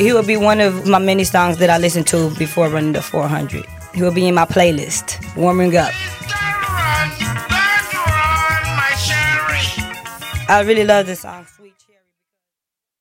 He will be one of my many songs that I listen to before running the 400. He will be in my playlist, warming up. I really love this song, Sweet